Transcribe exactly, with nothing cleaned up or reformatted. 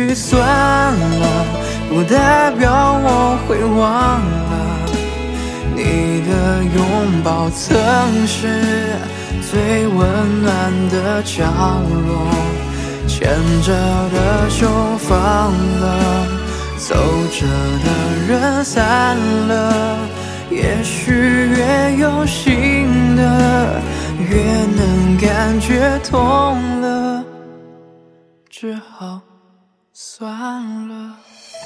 许算了，不代表我会忘了。你的拥抱曾是最温暖的角落，牵着的手放了，走着的人散了。也许越用心的，越能感觉痛了，只好算了。